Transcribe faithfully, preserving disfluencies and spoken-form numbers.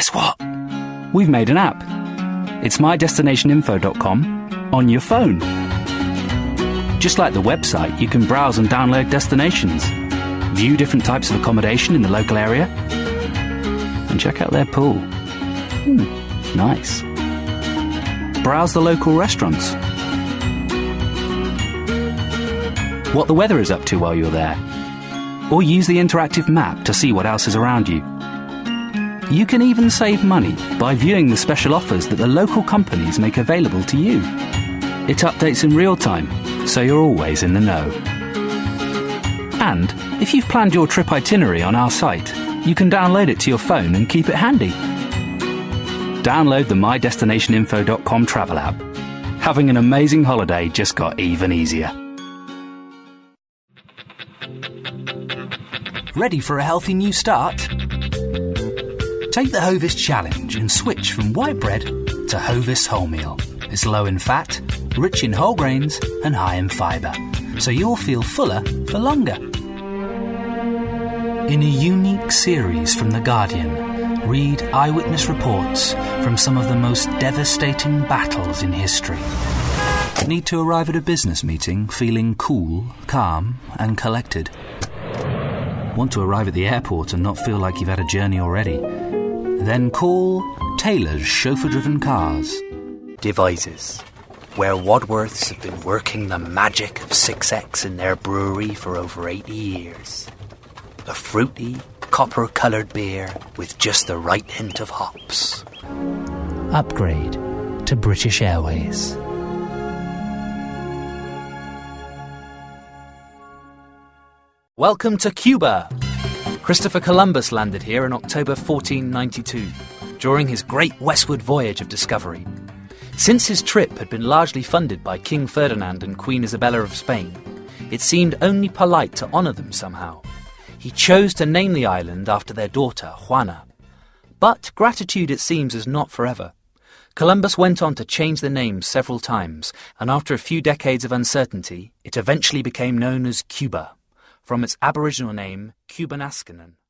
Guess what? We've made an app. It's my destination info dot com on your phone. Just like the website, you can browse and download destinations, view different types of accommodation in the local area, and check out their pool. Hmm, nice. Browse the local restaurants. What the weather is up to while you're there. Or use the interactive map to see what else is around you. You can even save money by viewing the special offers that the local companies make available to you. It updates in real time, so you're always in the know. And if you've planned your trip itinerary on our site, you can download it to your phone and keep it handy. Download the my destination info dot com travel app. Having an amazing holiday just got even easier. Ready for a healthy new start? Take the Hovis Challenge and switch from white bread to Hovis Wholemeal. It's low in fat, rich in whole grains and high in fibre, so you'll feel fuller for longer. In a unique series from The Guardian, read eyewitness reports from some of the most devastating battles in history. Need to arrive at a business meeting feeling cool, calm and collected? Want to arrive at the airport and not feel like you've had a journey already? Then call Taylor's Chauffeur-Driven Cars. Devizes, where Wadworths have been working the magic of six X in their brewery for over eighty years. A fruity, copper-coloured beer with just the right hint of hops. Upgrade to British Airways. Welcome to Cuba. Christopher Columbus landed here in October fourteen ninety-two, during his great westward voyage of discovery. Since his trip had been largely funded by King Ferdinand and Queen Isabella of Spain, it seemed only polite to honour them somehow. He chose to name the island after their daughter, Juana. But gratitude, it seems, is not forever. Columbus went on to change the name several times, and after a few decades of uncertainty, it eventually became known as Cuba, from its Aboriginal name, Cubanaskanen.